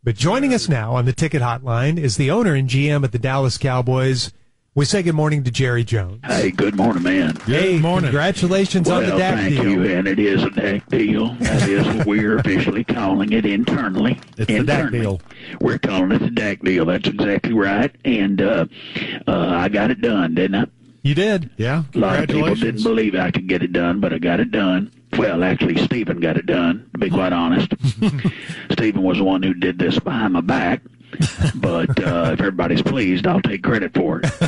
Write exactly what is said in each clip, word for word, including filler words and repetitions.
But joining us now on the ticket hotline is the owner and G M at the Dallas Cowboys. We say good morning to Jerry Jones. Hey, good morning, man. Good hey, morning. Congratulations well, on the D A C thank deal. you, and it is a D A C deal. That is what we're officially calling it internally. It's internally. the D A C deal. We're calling it the D A C deal. That's exactly right. And uh, uh, I got it done, didn't I? You did. Yeah. A lot of people didn't believe I could get it done, but I got it done. Well, actually, Stephen got it done, to be quite honest. Stephen was the one who did this behind my back. But uh, if everybody's pleased, I'll take credit for it.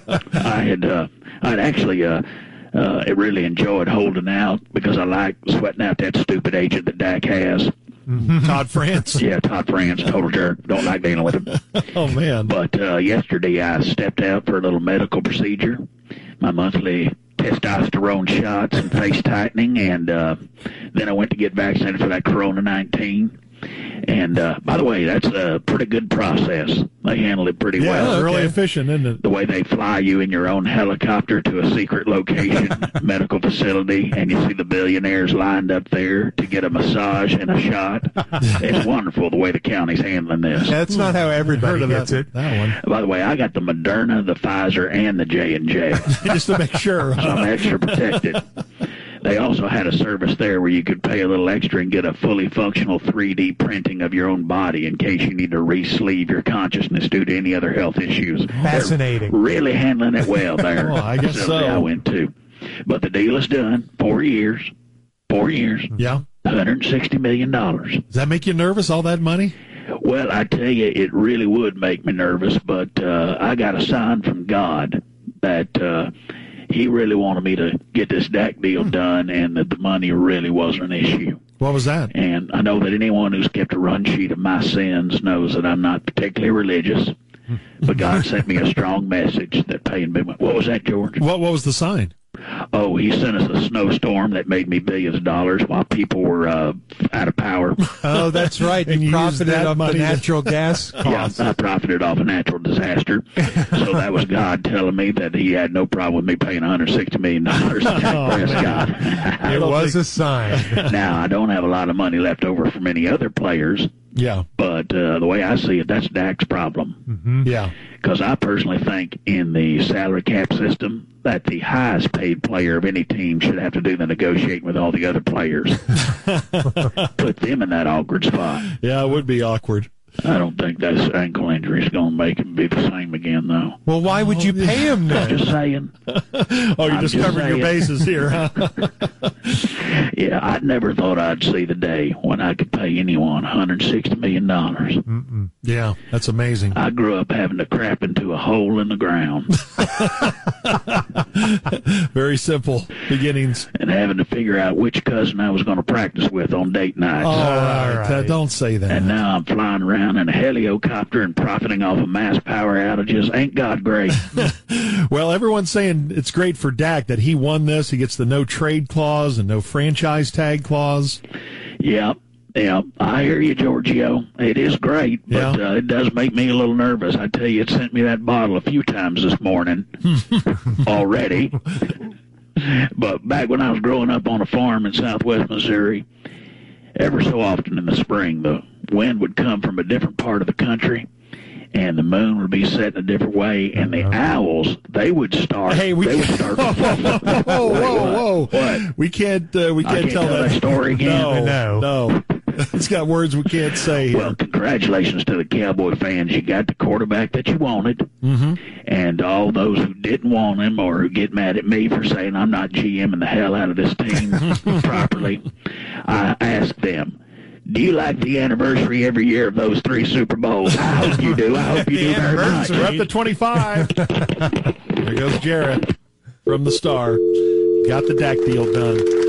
I had, uh, I'd actually, uh, uh, really enjoyed holding out because I like sweating out that stupid agent that D A C has. Mm-hmm. Todd France. Yeah, Todd France, total jerk. Don't like dealing with him. Oh man! But uh, yesterday I stepped out for a little medical procedure, my monthly testosterone shots and face tightening, and uh, then I went to get vaccinated for that Corona nineteen. And, uh, by the way, that's a pretty good process. They handle it pretty yeah, well. Yeah, okay. really efficient, isn't it? The way they fly you in your own helicopter to a secret location, medical facility, and you see the billionaires lined up there to get a massage and a shot. It's wonderful the way the county's handling this. That's not how everybody gets that, it. That one. By the way, I got the Moderna, the Pfizer, and the J and J. Just to make sure. So I'm extra protected. They also had a service there where you could pay a little extra and get a fully functional three D printing of your own body in case you need to re-sleeve your consciousness due to any other health issues. Fascinating. They're really handling it well there. Well, I guess so. I went to. But the deal is done. Four years. Four years. Yeah. one hundred sixty million dollars. Does that make you nervous, all that money? Well, I tell you, it really would make me nervous, but uh, I got a sign from God that uh, he really wanted me to get this D A C deal done and that the money really wasn't an issue. What was that? And I know that anyone who's kept a run sheet of my sins knows that I'm not particularly religious, but God sent me a strong message that paying me. What was that, George? What What was the sign? Oh, he sent us a snowstorm that made me billions of dollars while people were uh, out of power. Oh, that's right. And you you profited used that off the money to- natural gas costs. Yeah, I profited off a natural disaster. So that was God telling me that he had no problem with me paying one hundred sixty million dollars to Oh, Dak man. Prescott. It was a sign. Now, I don't have a lot of money left over from any other players, Yeah. but uh, the way I see it, that's Dak's problem. Mm-hmm. Yeah. Because I personally think in the salary cap system that the highest paid player of any team should have to do the negotiating with all the other players. Put them in that awkward spot. Yeah, it would be awkward. I don't think this ankle injury is going to make him be the same again, though. Well, why would you pay him then? Just saying. Oh, you're I'm just, just covering your saying. bases here, huh? Yeah, I never thought I'd see the day when I could pay anyone one hundred sixty million dollars. Mm-mm. Yeah, that's amazing. I grew up having to crap into a hole in the ground Very simple beginnings. and having to figure out which cousin I was going to practice with on date nights. All right. right. Uh, don't say that. And now I'm flying around in a helicopter and profiting off of mass power outages. Ain't God great? Well, everyone's saying it's great for Dak that he won this. He gets the no trade clause and no franchise tag clause. Yep. Yeah, I hear you, Giorgio. It is great, but Yeah. uh, it does make me a little nervous. I tell you, it sent me that bottle a few times this morning already. But back when I was growing up on a farm in southwest Missouri, ever so often in the spring, the wind would come from a different part of the country, and the moon would be set in a different way, and the owls, they would start. Hey, we they would can't- start. Whoa, whoa, whoa! What? We can't. Uh, we I can't can't tell, tell that story again? No, No. no. It's got words we can't say. Well, congratulations to the Cowboy fans. You got the quarterback that you wanted. Mm-hmm. And all those who didn't want him or who get mad at me for saying I'm not GMing the hell out of this team properly, I asked them, do you like the anniversary every year of those three Super Bowls? I hope you do. I hope you The do very much. We're up to twenty-five. There goes Jarrett from the Star. Got the Dak deal done.